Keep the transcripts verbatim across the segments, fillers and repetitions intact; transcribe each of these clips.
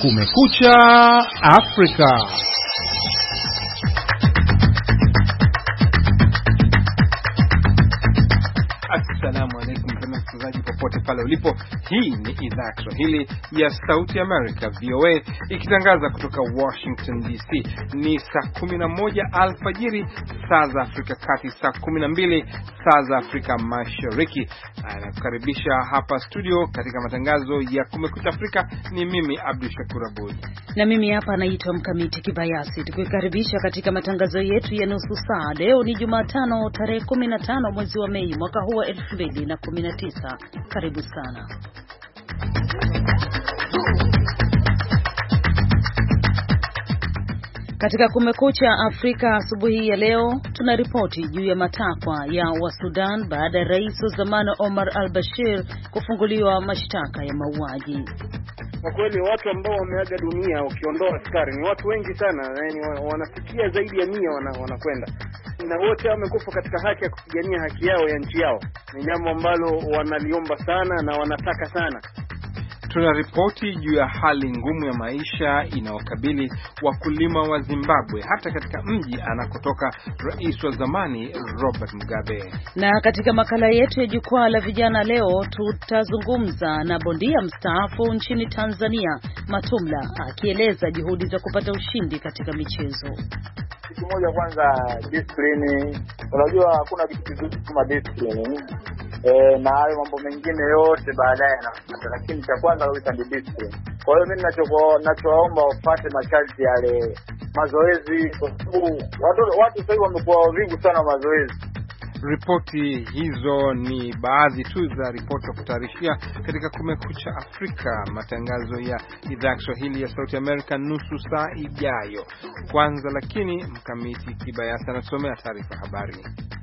Kumekucha Afrika. Assalamu alaykum msikilizaji popote pale ulipo. Hii ni idhaa ya Kiswahili ya Sauti America V O A ikitangaza kutoka Washington D C. Ni saa kumi na moja alfajiri saa za Afrika Kati, saa kumi na mbili saa za Afrika Mashariki. Nakukaribisha hapa studio katika matangazo ya Kumekucha Afrika. Ni mimi Abdul Shakur Abud na mimi hapa naitwa Mkamiti Kibayasi, tukikaribisha katika matangazo yetu ya nusu saa. Leo ni Jumatano tarehe kumi na tano mwezi wa Mei mwaka huu wa elfu mbili na kumi na tisa. Karibu sana. Katika Kumekucha Afrika asubuhi ya leo tuna ripoti juu ya matakwa ya wa Sudan baada ya rais wa zamani Omar al-Bashir kufunguliwa mashtaka ya mauaji. Kwa kweli watu ambao wameaga dunia ukiondoa askari ni watu wengi sana, yani wanafikia zaidi ya mia wanakwenda. Na wote wamekufa katika haki ya kupigania haki yao ya nchi yao. Ni jambo ambalo wanaliomba sana na wanataka sana. Tuna ripoti juu ya hali ngumu ya maisha inayokabili wakulima wa Zimbabwe hata katika mji anakotoka rais wa zamani Robert Mugabe. Na katika makala yetu ya jukwaa la vijana leo tutazungumza na bondia mstaafu nchini Tanzania Matumla akieleza juhudi za kupata ushindi katika michezo. Kitu moja kwanza, discipline. Unajua hakuna kitu kizuri kama discipline. Eh, na hayo mambo mengine yote baadaye yanafuata, lakini cha kwanza kabisa ni discipline. Kwa hiyo mimi ninachokuwa ninachoomba wapate masharti yale mazoezi, kwa sababu watu watu sasa wamekuwa wavivu sana mazoezi. Ripoti hizo ni baadhi tu za ripoti za kutayarishia katika Kumekucha Afrika, matangazo ya idhaa ya Kiswahili ya Sauti America nusu saa ijayo. Kwanza lakini Mkamiti Kibayasi anasomea taarifa habari.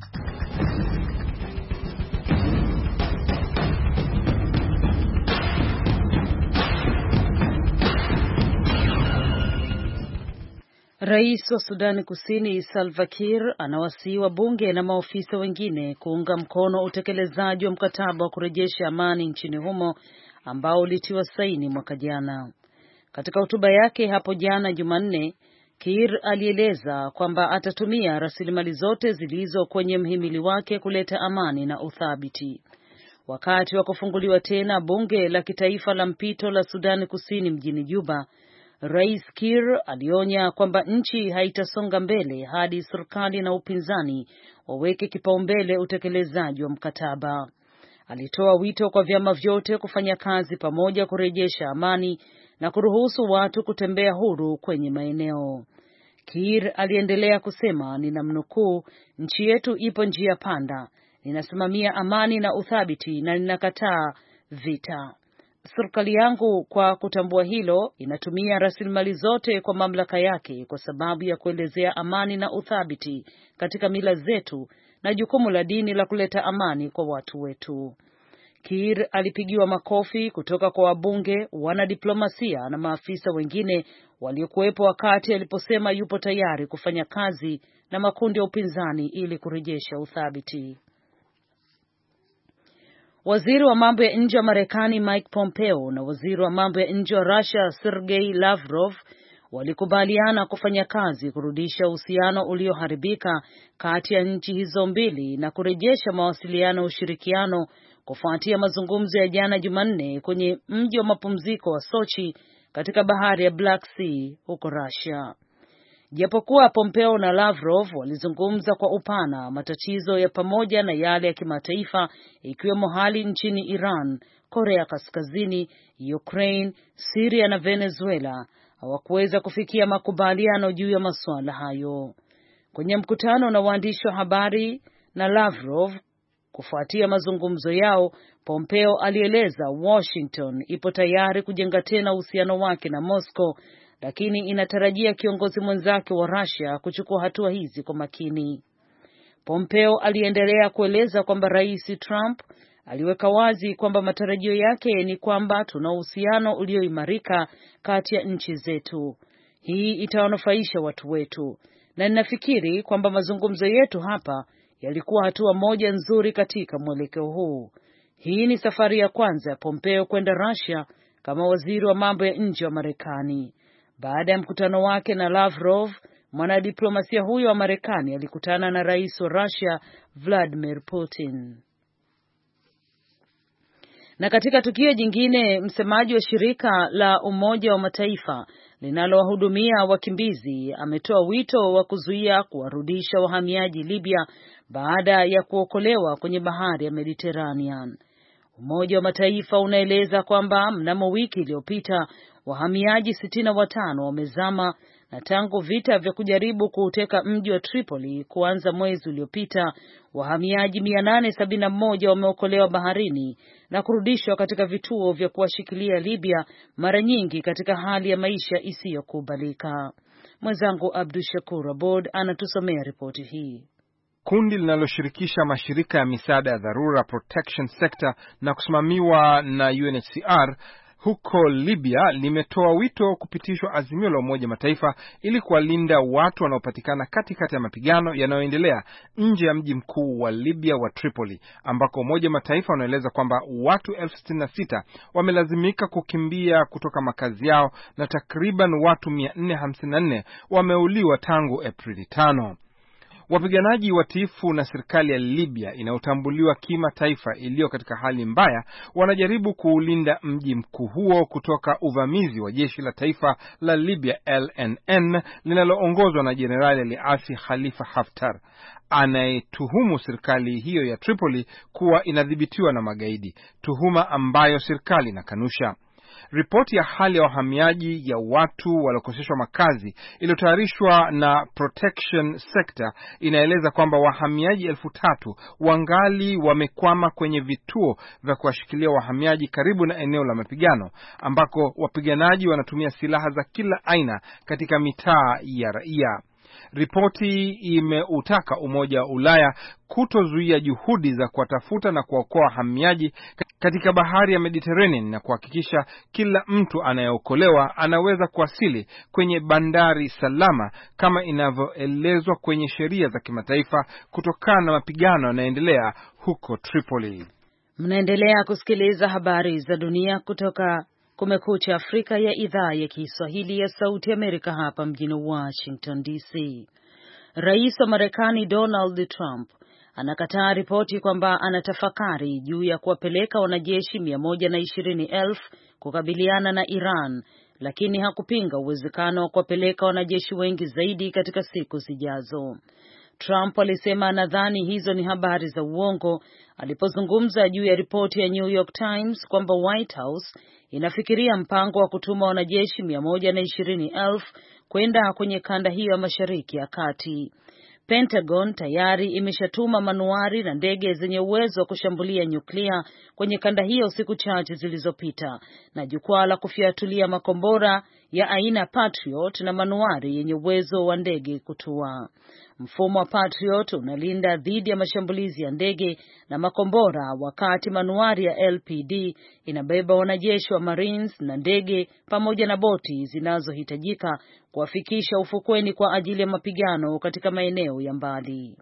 Rais wa Sudani Kusini Salva Kiir anawasihi wabunge na maofisa wengine kuunga mkono utekelezaji wa mkataba wa kurejesha amani nchini humo ambao ulitiwa saini mwaka jana. Katika hotuba yake hapo jana Jumanne, Kiir alieleza kwamba atatumia rasilimali zote zilizo kwenye mhimili wake kuleta amani na uthabiti. Wakati wa kufunguliwa tena bunge la kitaifa la mpito la Sudani Kusini mjini Juba, Rais Kiir alionya kwamba nchi haitasonga mbele hadi serikali na upinzani waweke kipaumbele utekelezaji wa mkataba. Alitoa wito kwa vyama vyote kufanya kazi pamoja kurejesha amani na kuruhusu watu kutembea huru kwenye maeneo. Kiir aliendelea kusema, ninamnukuu, nchi yetu ipo njia panda, ninasimamia amani na uthabiti na ninakataa vita. Serikali yangu kwa kutambua hilo inatumia rasilimali zote kwa mamlaka yake kwa sababu ya kuelezea amani na uthabiti katika mila zetu na jukumu la dini la kuleta amani kwa watu wetu. Kiir alipigiwa makofi kutoka kwa wabunge, wanadiplomasia na maafisa wengine waliokuwepo wakati aliposema yupo tayari kufanya kazi na makundi ya upinzani ili kurejesha uthabiti. Waziri wa mambo ya nje wa Marekani Mike Pompeo na waziri wa mambo ya nje wa Russia Sergei Lavrov walikubaliana kufanya kazi kurudisha uhusiano ulioharibika kati ya nchi hizo mbili na kurejesha mawasiliano ya ushirikiano kufuatia mazungumzo ya jana Jumanne kwenye mji wa mapumziko wa Sochi katika bahari ya Black Sea huko Russia. Japokuwa Pompeo na Lavrov walizungumza kwa upana matatizo ya pamoja na yale ya kimataifa ikiwemo hali nchini Iran, Korea Kaskazini, Ukraine, Syria na Venezuela, hawakuweza kufikia makubaliano juu ya masuala hayo. Kwenye mkutano na waandishi wa habari na Lavrov kufuatia mazungumzo yao, Pompeo alieleza Washington ipo tayari kujenga tena uhusiano wake na Moscow, lakini inatarajia kiongozi mwenzake wa Russia kuchukua hatua hizi kwa makini. Pompeo aliendelea kueleza kwamba Rais Trump aliweka wazi kwamba matarajio yake ni kwamba tuna uhusiano ulioimarika kati ya nchi zetu. Hii itawanufaisha watu wetu, na ninafikiri kwamba mazungumzo yetu hapa yalikuwa hatua moja nzuri katika mwelekeo huu. Hii ni safari ya kwanza ya Pompeo kwenda Russia kama waziri wa mambo ya nje wa Marekani. Baada ya mkutano wake na Lavrov, mwanadiplomasia huyo wa Marekani alikutana na rais wa Russia Vladimir Putin. Na katika tukio jingine, msemaji wa shirika la Umoja wa Mataifa linalowahudumia wakimbizi ametoa wito wa kuzuia kuwarudisha wahamiaji Libya baada ya kuokolewa kwenye bahari ya Mediterranean. Umoja wa Mataifa unaeleza kwamba mnamo wiki iliyopita wahamiaji sitini na watano wamezama, na tangu vita vya kujaribu kuuteka mji wa Tripoli kuanza mwezi uliopita, wahamiaji mia nane sabini na moja wameokolewa baharini na kurudishwa katika vituo vya kuwashikilia Libya, mara nyingi katika hali ya maisha isiyokubalika. Mwenzangu Abdul Shakur Abod anatusomea ripoti hii. Kundi linaloshirikisha mashirika ya misaada ya dharura Protection Sector na kusimamiwa na U N H C R huko Libya limetoa wito kupitishwa azimio la Umoja Mataifa ili kuwalinda watu wanaopatikana katikati ya mapigano yanayoendelea nje ya mji mkuu wa Libya wa Tripoli, ambako Umoja Mataifa unaeleza kwamba watu elfu sitini na sita wamelazimika kukimbia kutoka makazi yao na takriban watu mia nne hamsini na nne wameuliwa tangu Aprili tano. Wapiganaji watiifu na serikali ya Libya inayotambuliwa kimataifa iliyo katika hali mbaya wanajaribu kuulinda mji mkuu huo kutoka uvamizi wa jeshi la taifa la Libya L N N linaloongozwa na Jenerali aliasi Khalifa Haftar, anayetuhumu serikali hiyo ya Tripoli kuwa inadhibitiwa na magaidi, tuhuma ambayo serikali inakanusha. Ripoti ya hali ya wahamiaji ya watu waliokoseshwa makazi iliyotayarishwa na Protection Sector inaeleza kwamba wahamiaji elfu tatu wangali wamekwama kwenye vituo vya kuwashikilia wahamiaji karibu na eneo la mapigano, ambako wapiganaji wanatumia silaha za kila aina katika mitaa ya raia. Ripoti imeutaka Umoja wa Ulaya kutozuia juhudi za kuwatafuta na kuwaokoa wahamiaji katika bahari ya Mediterranean na kuhakikisha kila mtu anayeokolewa anaweza kuwasili kwenye bandari salama kama inavyoelezwa kwenye sheria za kimataifa kutokana na mapigano yanayoendelea huko Tripoli. Mnaendelea kusikiliza habari za dunia kutoka Kumekucha Afrika ya idhaa ya Kiswahili ya Sauti Amerika hapa mjini Washington D C. Rais wa Marekani Donald Trump anakataa ripoti kwamba anatafakari juu ya kuwapeleka wanajeshi mia moja na ishirini elfu kukabiliana na Iran, lakini hakupinga uwezekano wa kuwapeleka wanajeshi wengi zaidi katika siku zijazo. Trump alisema anadhani hizo ni habari za uongo alipozungumza juu ya ripoti ya New York Times kwamba White House inafikiria mpango wa kutuma wanajeshi mia moja na ishirini elfu kwenda kwenye kanda hiyo ya Mashariki ya Kati. Pentagon tayari imeshatuma manuari na ndege zenye uwezo wa kushambulia nyuklia kwenye kanda hiyo siku chache zilizopita, na jukwaa la kufiatulia makombora ya aina Patriot na manuari yenye uwezo wa ndege kutua. Mfumo wa Patriot unalinda dhidi ya mashambulizi ya ndege na makombora, wakati manuari ya L P D inabeba wanajeshi wa Marines na ndege pamoja na boti zinazohitajika kuwafikisha ufukweni kwa ajili ya mapigano katika maeneo ya mbali.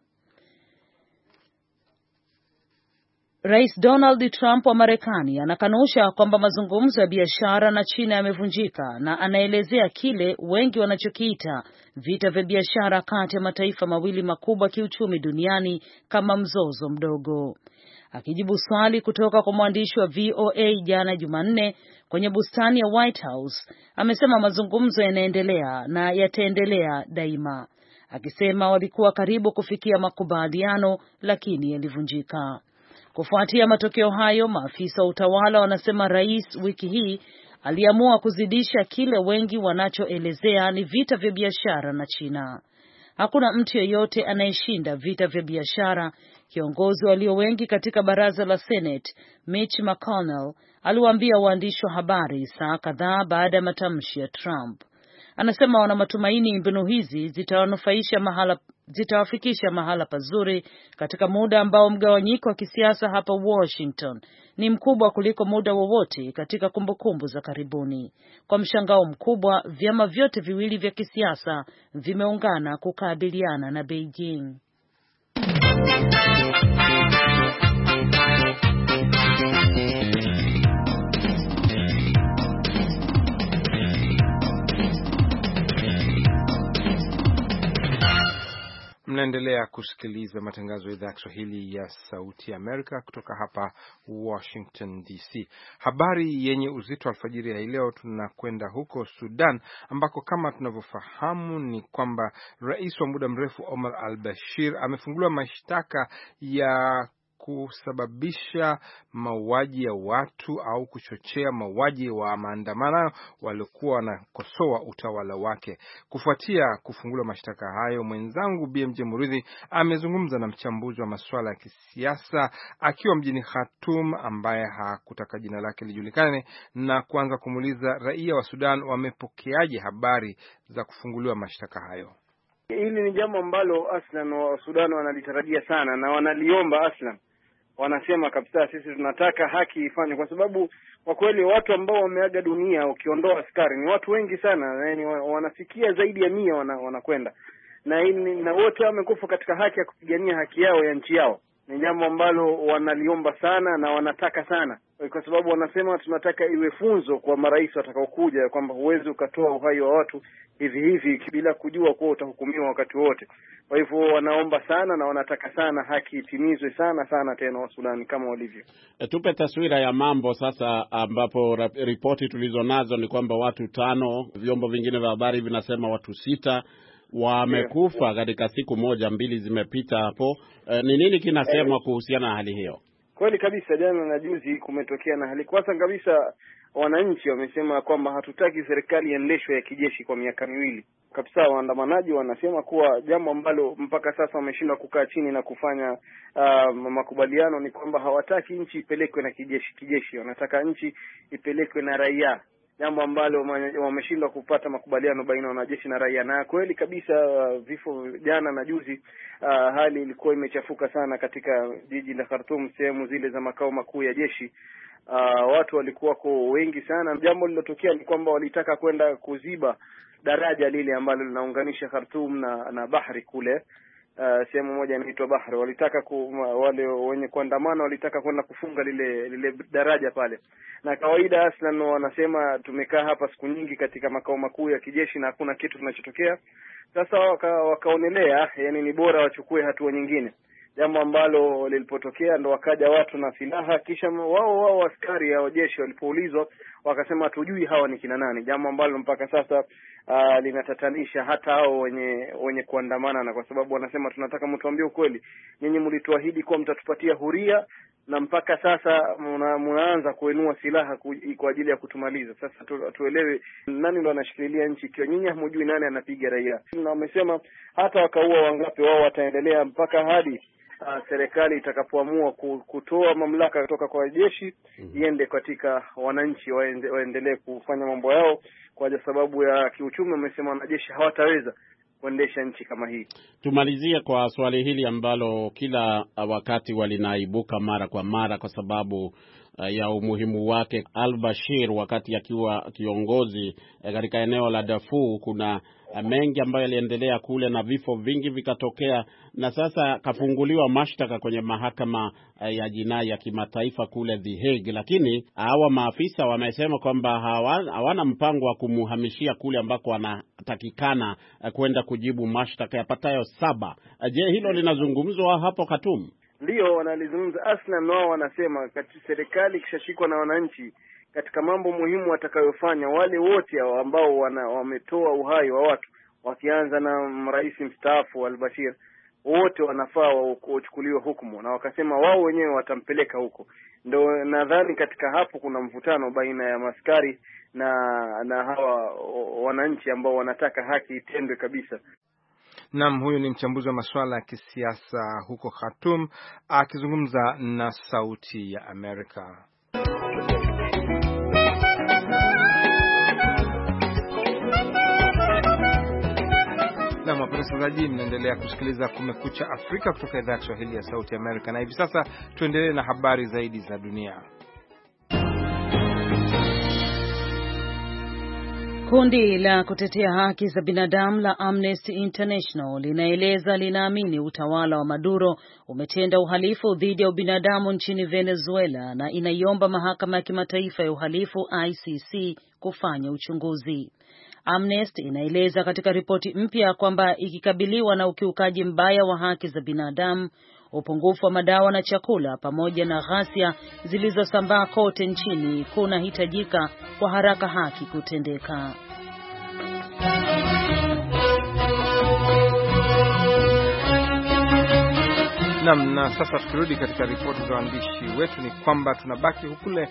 Rais Donald Trump wa Marekani anakanusha kwamba mazungumzo ya biashara na China yamevunjika na anaelezea kile wengi wanachokiita vita vya biashara kati ya mataifa mawili makubwa kiuchumi duniani kama mzozo mdogo. Akijibu swali kutoka kwa mwandishi wa V O A jana Jumanne kwenye bustani ya White House, amesema mazungumzo yanaendelea na yataendelea daima, akisema walikuwa karibu kufikia makubaliano lakini yalivunjika. Kufuatia matokeo hayo, maafisa wa utawala wanasema rais wiki hii aliamua kuzidisha kile wengi wanachoelezea ni vita vya biashara na China. Hakuna mtu yeyote anayeshinda vita vya biashara, kiongozi walio wengi katika baraza la Senate Mitch McConnell aliwaambia waandishi wa habari saa kadhaa baada ya matamshi ya Trump. Anasema wana matumaini mbinu hizi zitawanufaisha mahala zitawafikisha mahala pazuri katika muda ambao mgawanyiko wa kisiasa hapa Washington ni mkubwa kuliko muda wowote katika kumbukumbu za karibuni. Kwa mshangao mkubwa, vyama vyote viwili vya kisiasa vimeungana kukabiliana na Beijing. Mnaendelea kusikiliza matangazo ya idhaa ya Kiswahili ya Sauti ya Amerika kutoka hapa Washington D C. Habari yenye uzito alfajiri ya leo, tunakwenda huko Sudan ambako kama tunavyofahamu ni kwamba rais wa muda mrefu Omar al-Bashir amefunguliwa mashtaka ya kusababisha mauaji ya watu au kuchochea mauaji wa maandamano waliokuwa wanakosoa utawala wake. Kufuatia kufunguliwa mashtaka hayo, mwenzangu B M J Muridhi amezungumza na mchambuzi wa masuala ya kisiasa akiwa mjini Khartoum, ambaye hakutaka jina lake lijulikane, na kuanza kumuuliza raia wa Sudan wamepokeaje habari za kufunguliwa mashtaka hayo. Hili ni jambo ambalo aslan wa Sudan wanalitarajia sana na wanaliomba aslan. Wanasema kabisa sisi tunataka haki ifanywe, kwa sababu kwa kweli watu ambao wameaga dunia ukiondoa askari ni watu wengi sana, yani wanafikia zaidi ya mia wanakwenda. Na na wote wamekufa katika haki ya kupigania haki yao ya nchi yao. Ni jambo ambalo wanaliomba sana na wanataka sana, kwa sababu wanasema tunataka iwe funzo kwa marais watakaokuja kwamba huwezi ukatoa uhai wa watu hivi hivi bila kujua kuwa utahukumiwa wakati wote. Kwa hivyo wanaomba sana na wanataka sana haki itimizwe sana sana tena wa Sudan kama walivyo. E, tupe taswira ya mambo sasa, ambapo ripoti tulizonazo ni kwamba watu tano, vyombo vingine vya habari vinasema watu sita wamekufa katika siku moja mbili zimepita hapo. E, ni nini kinasemwa kuhusiana na hali hiyo? Kweli kabisa, jana na juzi kumetokea na hali. Kwanza kabisa wananchi wamesema kwamba hatutaki serikali iendeshwe ya kijeshi kwa miaka miwili. Kabisa waandamanaji wanasema kuwa jambo ambalo mpaka sasa wameshindwa kukaa chini na kufanya uh, makubaliano ni kwamba hawataki nchi ipelekwe na kijeshi kijeshi, wanataka nchi ipelekwe na raia. Jambo ambalo wameshindwa kupata makubaliano baina ya wanajeshi na raia. Na kweli kabisa uh, vifo jana na juzi, uh, hali ilikuwa imechafuka sana katika jiji la Khartoum, sehemu zile za makao makuu ya jeshi. Uh, watu walikuwa kwa wengi sana. Jambo lilotokea ni kwamba walitaka kwenda kuziba daraja lile ambalo linaunganisha Khartoum na na bahari kule. Uh, sehemu moja inaitwa Bahari. Walitaka ku, wale wenye kuandamana walitaka kwenda kufunga lile lile daraja pale. Na kawaida aslan wanasema tumekaa hapa siku nyingi katika makao makuu ya kijeshi na hakuna kitu kinachotokea. Sasa waka, wakaonelea yani ni bora wachukue hatua nyingine. Jambo ambalo lilipotokea ndo wakaja watu na silaha, kisha wao wao askari ya jeshi walipoulizwa wakasema hatujui hawa ni kina nani. Jambo ambalo mpaka sasa uh, linatatanisha hata hao wenye wenye kuandamana, na kwa sababu wanasema tunataka mtuambie ukweli, nyinyi mlituahidi kuwa mtatupatia huria na mpaka sasa muna, munaanza kuinua silaha ku, kwa ajili ya kutumaliza. Sasa tu, tuelewe nani ndo anashikilia nchi ikiwa nyinyi hamjui nani anapiga raia. Na wamesema hata wakaua wangapi wao wataendelea mpaka hadi Uh, serikali itakapoamua kutoa mamlaka kutoka kwa jeshi iende katika wananchi waende, waendelee kufanya mambo yao, kwa sababu ya kiuchumi. Wamesema wanajeshi hawataweza kuendesha nchi kama hii. Tumalizie kwa swali hili ambalo kila wakati walinaibuka mara kwa mara kwa sababu uh, ya umuhimu wake. Al-Bashir wakati akiwa kiongozi katika uh, eneo la Darfur, kuna uh, mengi ambayo yaliendelea kule na vifo vingi vikatokea, na sasa kafunguliwa mashtaka kwenye mahakama uh, ya jinai ya kimataifa kule The Hague, lakini hawa maafisa wamesema kwamba hawana, hawana mpango wa kumuhamishia kule ambako anatakikana uh, kwenda kujibu mashtaka yapatayo saba. Uh, je, hilo linazungumzwa hapo Khartoum? Ndio wanalizungumza aslan. Wao wanasema katika serikali kishashikwa na wananchi katika mambo muhimu watakayofanya, wale wote ambao wana, wametoa uhai wa watu, wakianza na rais mstaafu al-Bashir, wote wanafaa wachukuliwe hukumu, na wakasema wao wenyewe watampeleka huko. Ndio nadhani katika hapo kuna mvutano baina ya maskari na na hawa wananchi ambao wanataka haki itendwe kabisa. Naam, huyu ni mchambuzi wa masuala ya kisiasa huko Khartoum akizungumza na Sauti ya Amerika. Na wapenzi, mnaendelea kusikiliza Kumekucha Afrika kutoka idhaa ya Kiswahili ya Sauti ya Amerika, na hivi sasa tuendelee na habari zaidi za dunia. Kundi la kutetea haki za binadamu la Amnesty International linaeleza linaamini utawala wa Maduro umetenda uhalifu dhidi ya ubinadamu nchini Venezuela na inaiomba mahakama ya kimataifa ya uhalifu I C C kufanya uchunguzi. Amnesty inaeleza katika ripoti mpya kwamba ikikabiliwa na ukiukaji mbaya wa haki za binadamu, upungufu wa madawa na chakula pamoja na ghasia zilizosambaa kote nchini, kunahitajika kwa haraka haki kutendeka. Naam, na sasa tukirudi katika ripoti za waandishi wetu ni kwamba tunabaki kule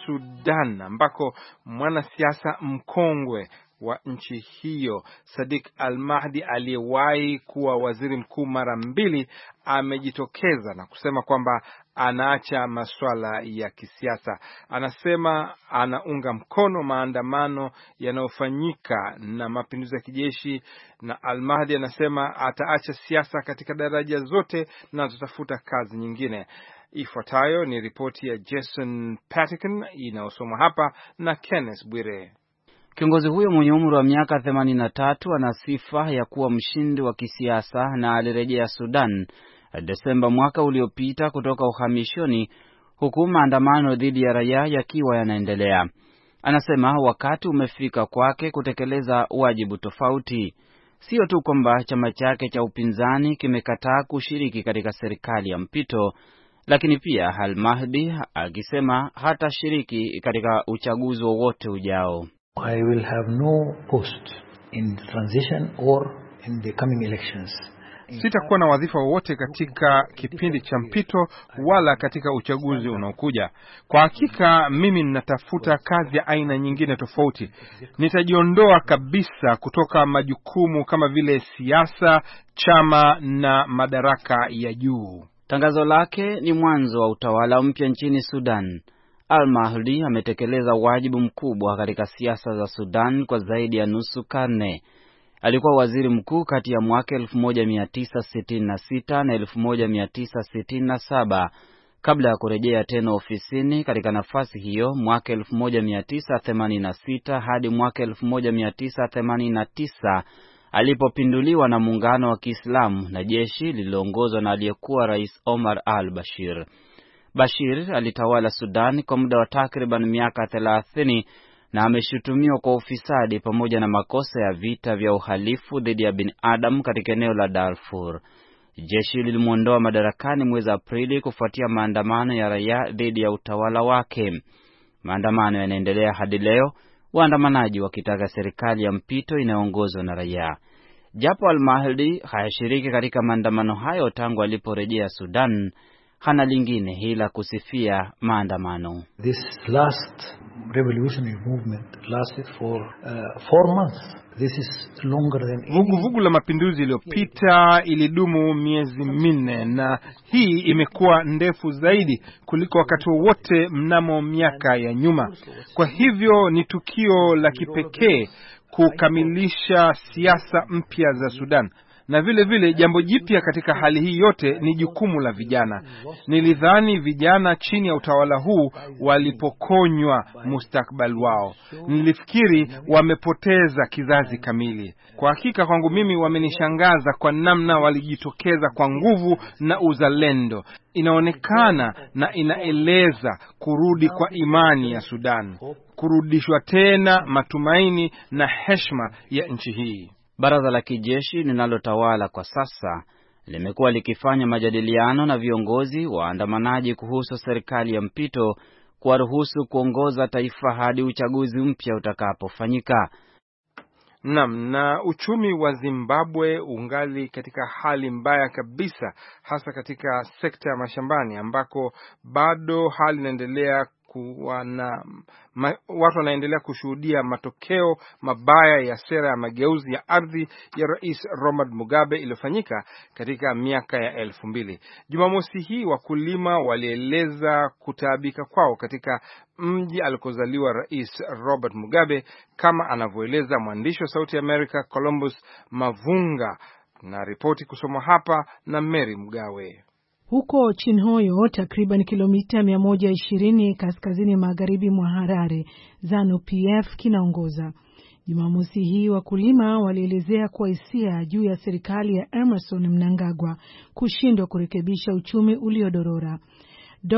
Sudan ambako mwanasiasa mkongwe wa nchi hiyo Sadiq Al-Mahdi aliyewahi kuwa waziri mkuu mara mbili amejitokeza na kusema kwamba anaacha masuala ya kisiasa. Anasema anaunga mkono maandamano yanayofanyika na mapinduzi ya kijeshi, na Al-Mahdi anasema ataacha siasa katika daraja zote na atatafuta kazi nyingine. Ifuatayo ni ripoti ya Jason Patterson inayosomwa hapa na Kenneth Bwire. Kiongozi huyo mwenye umri wa miaka themanini na tatu ana sifa ya kuwa mshindi wa kisiasa na alirejea Sudan Desemba mwaka uliopita kutoka uhamishoni, huku maandamano dhidi ya raia yakiwa yanaendelea. Anasema wakati umefika kwake kutekeleza wajibu tofauti. Sio tu kwamba chama chake cha upinzani kimekataa kushiriki katika serikali ya mpito, lakini pia Al-Mahdi akisema hata shiriki katika uchaguzi wowote ujao. I will have no post in the transition or in the coming elections. Sitakuwa na wadhifa wowote katika kipindi cha mpito wala katika uchaguzi unaokuja. Kwa hakika mimi ninatafuta kazi ya aina nyingine tofauti. Nitajiondoa kabisa kutoka majukumu kama vile siasa, chama na madaraka ya juu. Tangazo lake ni mwanzo wa utawala mpya nchini Sudan. Al-Mahdi ametekeleza wajibu mkubwa katika siasa za Sudan kwa zaidi ya nusu karne. Alikuwa waziri mkuu kati ya mwaka elfu moja mia tisa sitini na sita na elfu moja mia tisa sitini na saba kabla ya kurejea tena ofisini katika nafasi hiyo mwaka elfu moja mia tisa themanini na sita hadi mwaka elfu moja mia tisa themanini na tisa alipopinduliwa na muungano wa Kiislamu na jeshi lililoongozwa na aliyekuwa Rais Omar al-Bashir. Bashir alitawala Sudan kwa muda wa takriban miaka thelathini na ameshutumiwa kwa ufisadi pamoja na makosa ya vita vya uhalifu dhidi ya binadamu katika eneo la Darfur. Jeshi lilimuondoa madarakani mwezi Aprili kufuatia maandamano ya raia dhidi ya utawala wake. Maandamano yanaendelea hadi leo, waandamanaji wakitaka serikali ya mpito inayoongozwa na raia. Japo Al-Mahdi hayashiriki katika maandamano hayo tangu aliporejea Sudan, hana lingine ila kusifia maandamano. This last revolutionary movement lasted for uh, four months. This is longer than vugu vugu la mapinduzi iliyopita ilidumu miezi minne, na hii imekuwa ndefu zaidi kuliko wakati wowote mnamo miaka ya nyuma. Kwa hivyo ni tukio la kipekee kukamilisha siasa mpya za Sudan. Na vile vile jambo jipya katika hali hii yote ni jukumu la vijana. Nilidhani vijana chini ya utawala huu walipokonywa mustakbal wao. Nilifikiri wamepoteza kizazi kamili. Kwa hakika kwangu mimi wamenishangaza kwa namna walijitokeza kwa nguvu na uzalendo. Inaonekana na inaeleza kurudi kwa imani ya Sudan, kurudishwa tena matumaini na heshima ya nchi hii. Baraza la kijeshi linalotawala kwa sasa limekuwa likifanya majadiliano na viongozi waandamanaji kuhusu serikali ya mpito kuwaruhusu kuongoza taifa hadi uchaguzi mpya utakapofanyika. Naam, na uchumi wa Zimbabwe ungali katika hali mbaya kabisa, hasa katika sekta ya mashambani ambako bado hali inaendelea kuwa na ma, watu wanaendelea kushuhudia matokeo mabaya ya sera ya mageuzi ya ardhi ya Rais Robert Mugabe iliyofanyika katika miaka ya elfu mbili. Jumamosi hii wakulima walieleza kutaabika kwao katika mji alikozaliwa Rais Robert Mugabe, kama anavyoeleza mwandishi wa Sauti ya America Columbus Mavunga, na ripoti kusomwa hapa na Mary Mgawe. Huko Chinhoyo, takriban kilomita mia moja ishirini kaskazini magharibi mwa Harare, Zanu P F kinaongoza. Jumamosi hii wakulima walielezea kwa hisia juu ya serikali ya Emmerson Mnangagwa kushindwa kurekebisha uchumi uliodorora. Dog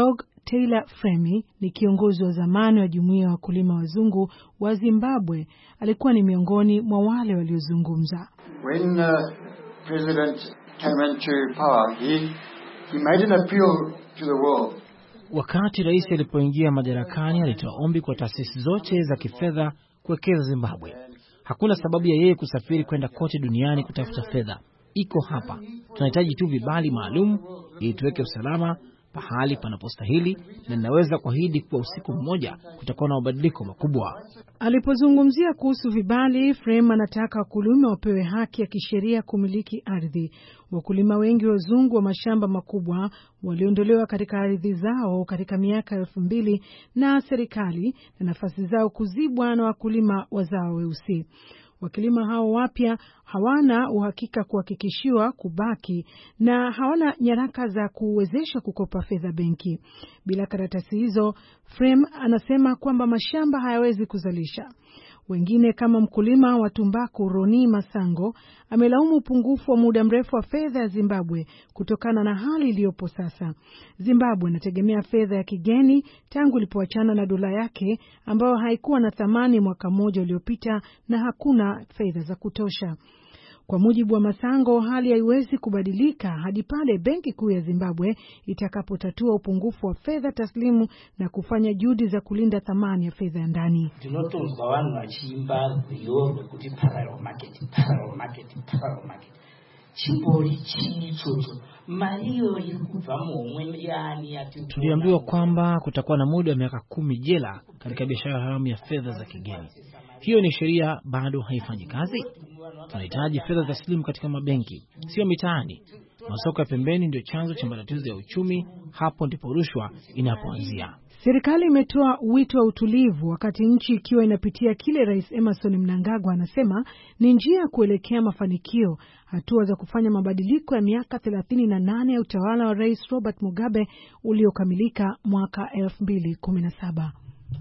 Taylor Fremy ni kiongozi wa zamani wa jumuiya ya wakulima wazungu wa Zimbabwe. Alikuwa ni miongoni mwa wale waliozungumza. When uh, President came into power, he, he made an appeal to the world. Wakati rais alipoingia madarakani, alitoa ombi kwa taasisi zote za kifedha kuwekeza Zimbabwe. Hakuna sababu ya yeye kusafiri kwenda kote duniani kutafuta fedha. Iko hapa. Tunahitaji tu vibali maalum ili tuweke usalama pahali panapostahili, na ninaweza kuahidi kuwa usiku mmoja kutakuwa na mabadiliko makubwa. Alipozungumzia kuhusu vibali, Fremy anataka wakulima wapewe haki ya kisheria kumiliki ardhi. Wakulima wengi wazungu wa mashamba makubwa waliondolewa katika ardhi zao katika miaka elfu mbili na serikali, na nafasi zao kuzibwa na wakulima wazao weusi. Wakulima hao wapya hawana uhakika kuhakikishiwa kubaki na hawana nyaraka za kuwezesha kukopa fedha benki. Bila karatasi hizo, Fremy anasema kwamba mashamba hayawezi kuzalisha. Wengine kama mkulima wa tumbaku Roni Masango amelaumu upungufu wa muda mrefu wa fedha ya Zimbabwe kutokana na hali iliyopo sasa. Zimbabwe inategemea fedha ya kigeni tangu ilipoachana na dola yake ambayo haikuwa na thamani mwaka mmoja uliopita, na hakuna fedha za kutosha. Kwa mujibu wa Masango, hali haiwezi kubadilika hadi pale benki kuu ya Zimbabwe itakapotatua upungufu wa fedha taslimu na kufanya juhudi za kulinda thamani ya fedha ndani. Tunatozwa wanu wachimba yobe kuti parallel market, parallel market, parallel market. Chimboli chichocho malio ilikuva muomwe yani ati. Tuliambiwa kwamba kutakuwa na muda wa miaka kumi jela katika biashara haramu ya fedha za kigeni. Hiyo ni sheria bado haifanyi kazi. Tunahitaji fedha taslimu katika mabenki, sio mitaani. Masoko ya pembeni ndio chanzo cha matatizo ya uchumi. Hapo ndipo rushwa inapoanzia. Serikali imetoa wito wa utulivu wakati nchi ikiwa inapitia kile Rais Emmerson Mnangagwa anasema ni njia ya kuelekea mafanikio, hatua za kufanya mabadiliko ya miaka thelathini na nane ya utawala wa Rais Robert Mugabe uliokamilika mwaka elfu mbili kumi na saba.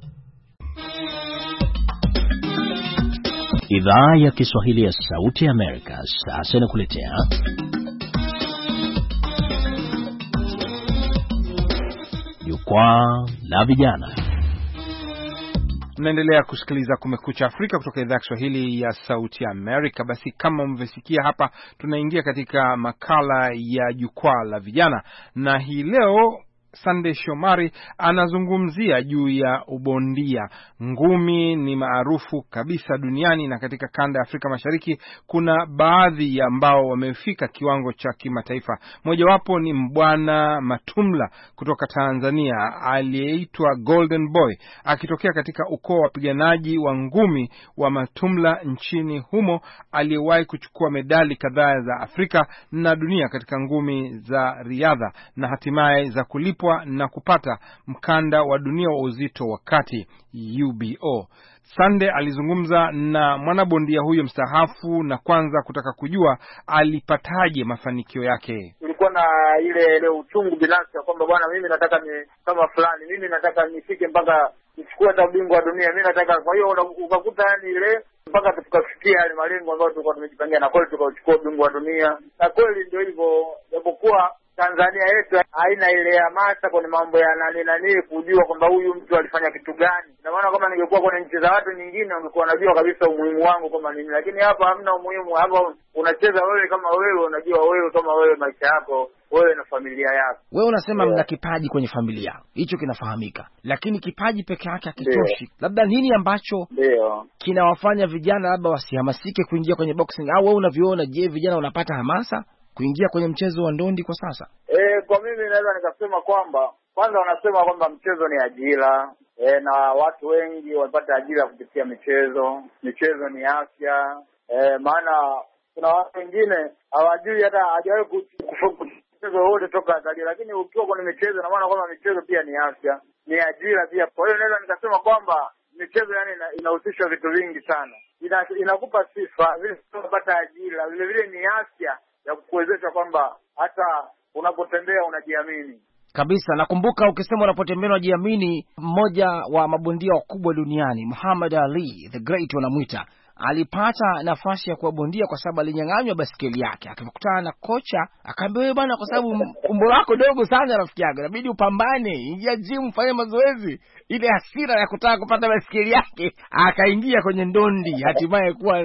Idhaa ya Kiswahili ya Sauti ya Amerika sasa inakuletea Jukwaa la Vijana. Mnaendelea kusikiliza Kumekucha Afrika kutoka idhaa ya Kiswahili ya Sauti ya Amerika. Basi kama mvesikia hapa, tunaingia katika makala ya Jukwaa la Vijana, na hii leo Sunday Shomari anazungumzia juu ya ubondia. Ngumi ni maarufu kabisa duniani, na katika kanda ya Afrika Mashariki kuna baadhi ya ambao wamefika kiwango cha kimataifa. Mojawapo ni Mbwana Matumla kutoka Tanzania aliyeitwa Golden Boy, akitokea katika ukoo wa wapiganaji wa ngumi wa Matumla nchini humo, aliyewahi kuchukua medali kadhaa za Afrika na dunia katika ngumi za riadha na hatimaye za kulipwa na kupata mkanda wa dunia wa uzito wa kati U B O. Sunday alizungumza na mwanabondia huyo mstaafu na kwanza kutaka kujua alipataje mafanikio yake. Nilikuwa na ile ile uchungu binafsi kwamba bwana, mimi nataka ni kama fulani, mimi nataka nifike mpaka nichukue hata ubingwa wa dunia, mimi nataka. Kwa hiyo ukakuta yani ile mpaka tukafikia yale malengo ambayo tulikuwa tumejipangia, na kweli tukachukua ubingwa wa dunia, na kweli ndio hivyo. Japokuwa Tanzania yetu haina ile hamasa kwenye mambo ya nani nani kujua kwamba huyu mtu alifanya kitu gani. Na maana kama ningekuwa kwenye nchi za watu nyingine ungekuwa unajua kabisa umuhimu wangu kama nini, lakini hapa hamna umuhimu. Hapa unacheza wewe kama wewe, unajua wewe kama wewe, maisha yako wewe na familia yako. Wewe unasema yeah, mna kipaji kwenye familia, hicho kinafahamika, lakini kipaji peke yake hakitoshi. Labda nini ambacho ndio kinawafanya vijana labda wasihamasike kuingia kwenye boxing, au wewe unaviona? Je, vijana wanapata hamasa kuingia kwenye mchezo wa ndondi kwa sasa? Eh, kwa mimi naweza nikasema kwamba kwanza wanasema kwamba mchezo ni ajira, e, na watu wengi wanapata ajira kupitia michezo. Michezo ni afya. Eh, maana kuna watu wengine hawajui hata hajawahi kucheza wote toka azali, lakini ukiwa kwenye michezo na maana kwamba michezo pia ni afya, ni ajira pia. Kwa hiyo naweza nikasema kwamba michezo yani inahusisha vitu vingi sana. Ina, inakupa sifa, vile unapata ajira, vile vile ni afya ya kukuwezesha kwamba hata unapotembea unajiamini kabisa. Nakumbuka ukisema unapotembea unajiamini, mmoja wa mabondia wakubwa duniani Muhammad Ali the Great wanamuita, alipata nafasi ya kuwa bondia kwa sababu alinyang'anywa basikeli yake. Akakutana na kocha, akaambia wewe bwana, kwa sababu umbo lako dogo sana rafiki yangu, inabidi upambane, ingia gym, fanya mazoezi. Ile hasira ya kutaka kupata basikeli yake, akaingia kwenye ndondi, hatimaye kuwa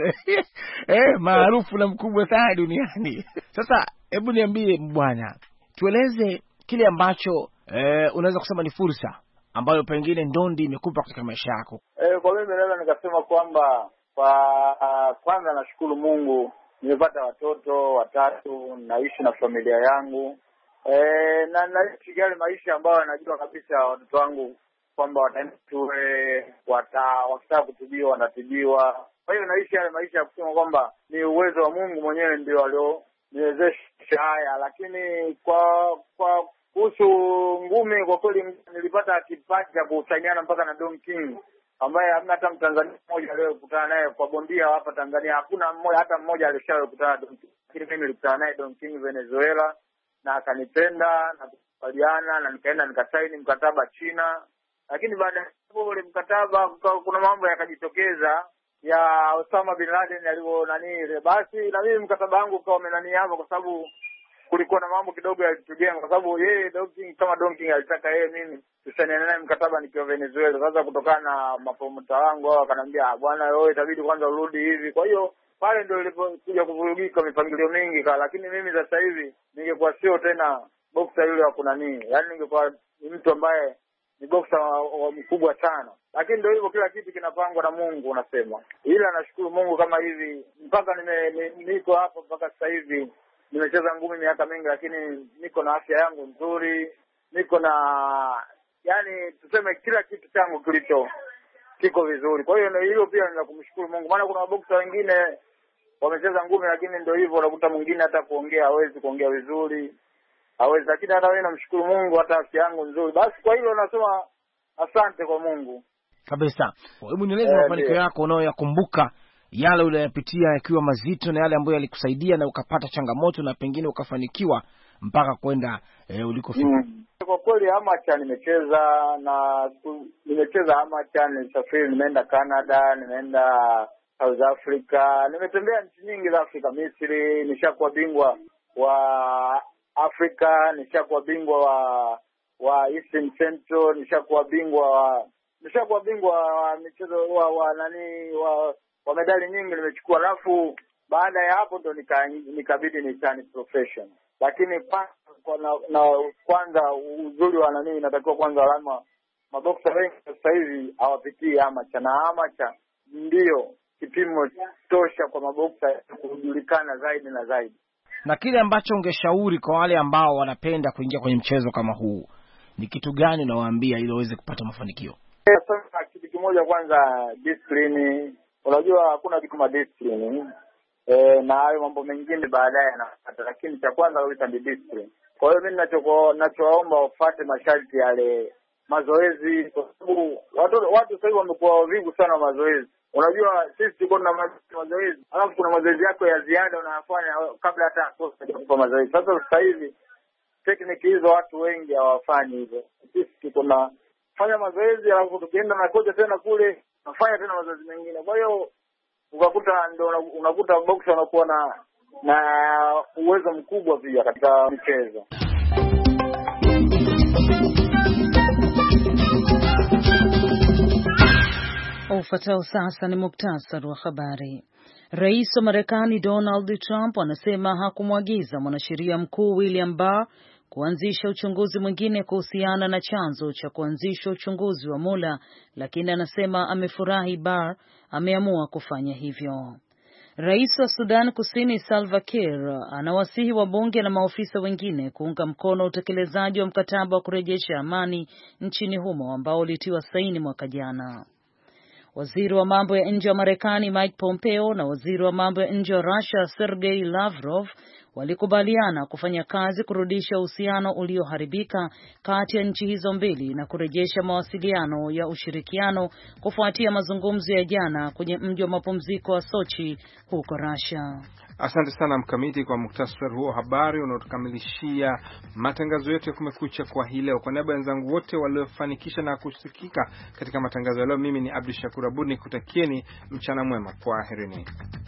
eh maarufu na mkubwa sana duniani. Sasa hebu niambie bwana, tueleze kile ambacho eh, unaweza kusema ni fursa ambayo pengine ndondi imekupa katika maisha yako. Eh, kwa mimi naweza nikasema kwamba kwa uh, kwanza nashukuru Mungu nimepata watoto watatu, naishi na familia yangu. Eh, na naishi yale maisha ambayo najua kabisa watoto wangu kwamba wataenda shule, wata wakitaka kutibiwa wanatibiwa. Kwa hiyo naishi yale maisha ya kusema kwamba ni uwezo wa Mungu mwenyewe ndio alioniwezesha haya. Lakini kwa kwa kuhusu ngumi, kwa kweli nilipata kipaji cha kusainiana mpaka na Don King, ambaye hamna hata Mtanzania mmoja aliyekutana naye kwa bondia hapa Tanzania. Hakuna mmoja hata mmoja alishawahi kukutana na Don King. Lakini mimi nilikutana naye Don King Venezuela, na akanipenda na tukubaliana, na nikaenda nikasaini mkataba China. Lakini baada ya ule mkataba kuna mambo yakajitokeza ya Osama bin Laden alivyo nani, basi na mimi mkataba wangu ukawa umenani hapo, kwa sababu kulikuwa na mambo kidogo yalitujenga, kwa sababu yeye Don King kama Don King alitaka yeye mimi tusainiane naye mkataba nikiwa Venezuela. Sasa kutokana na mapromota wangu wao akanambia, bwana wewe itabidi kwanza urudi hivi. Kwa hiyo pale ndio ilipokuja kuvurugika mipangilio mingi. Lakini mimi sasa hivi ningekuwa sio tena boxer yule wa kunani, yaani ningekuwa mtu ambaye ni boxer wa, wa mkubwa sana. Lakini ndio hivyo, kila kitu kinapangwa na Mungu unasema. Ila nashukuru Mungu kama hivi mpaka nime niko hapa mpaka sasa hivi. Nimecheza ngumi miaka mingi, lakini niko na afya yangu nzuri, niko na yani tuseme kila kitu changu kilicho kiko vizuri. Kwa hiyo hilo pia ni kumshukuru Mungu, maana kuna maboxer wengine wamecheza ngumi lakini ndio hivyo, unakuta mwingine hata kuongea hawezi kuongea vizuri, hawezi. Lakini hata mimi namshukuru Mungu, hata afya yangu nzuri. Basi kwa hilo nasema asante kwa Mungu kabisa. Hebu nieleze eh, mafanikio yako unayoyakumbuka, yale uliyopitia yakiwa mazito na yale ambayo yalikusaidia na ukapata changamoto na pengine ukafanikiwa mpaka kwenda e, ulikofika. Mm. Kwa kweli amateur nimecheza na nimecheza amateur, nilisafiri, nimeenda Canada, nimeenda South Africa, nimetembea nchi nyingi za Afrika, Misri, nishakuwa bingwa wa Afrika, nishakuwa bingwa wa wa Eastern Central, nishakuwa bingwa wa nishakuwa bingwa wa michezo wa, wa nani wa wa medali nyingi nimechukua. Alafu baada ya hapo ndo nikabidi nika nitani profession. Lakini kwa, kwa na, na kwanza uzuri wa nani inatakiwa kwanza alama maboksa wengi sasa hivi hawapitii amacha, na amacha ndio kipimo tosha kwa maboksa kujulikana zaidi na zaidi. Na kile ambacho ungeshauri kwa wale ambao wanapenda kuingia kwenye mchezo kama huu ni kitu gani unawaambia ili waweze kupata mafanikio? Sasa kitu kimoja kwanza, discipline. Unajua hakuna kitu kama discipline. E, na hayo mambo mengine baadaye yanapata, lakini cha kwanza kabisa ni discipline. Kwa hiyo mimi ninacho ninachowaomba wafuate masharti yale mazoezi, kwa sababu watu watu sasa hivi wamekuwa wavivu sana mazoezi. Unajua sisi tuko na mazoezi, alafu kuna mazoezi yako ya ziada unayofanya kabla hata kupa mazoezi. Sasa sasa hivi technique hizo watu wengi hawafanyi hivyo. Sisi tuko na fanya mazoezi, alafu tukienda na kocha tena kule nafanya tena mazoezi mengine. Kwa hiyo ukakuta ndio unakuta boxer unakuwa na na uwezo mkubwa pia katika mchezo. Ufuatao sasa ni muktasari wa habari. Rais wa Marekani Donald Trump anasema hakumwagiza mwanasheria mkuu William Barr kuanzisha uchunguzi mwingine kuhusiana na chanzo cha kuanzisha uchunguzi wa Mueller, lakini anasema amefurahi Barr ameamua kufanya hivyo. Rais wa Sudan Kusini Salva Kiir anawasihi wabunge na maofisa wengine kuunga mkono utekelezaji wa mkataba wa kurejesha amani nchini humo ambao ulitiwa saini mwaka jana. Waziri wa mambo ya nje wa Marekani Mike Pompeo na waziri wa mambo ya nje wa Russia Sergei Lavrov walikubaliana kufanya kazi kurudisha uhusiano ulioharibika kati ya nchi hizo mbili na kurejesha mawasiliano ya ushirikiano kufuatia mazungumzo ya jana kwenye mji wa mapumziko wa Sochi huko Russia. Asante sana Mkamiti kwa muktasari huo habari unaotukamilishia matangazo yetu ya Kumekucha kwa hii leo. Kwa niaba ya wenzangu wote waliofanikisha na kusikika katika matangazo ya leo, mimi ni Abdul Shakur Abud nikutakieni mchana mwema. Kwaherini.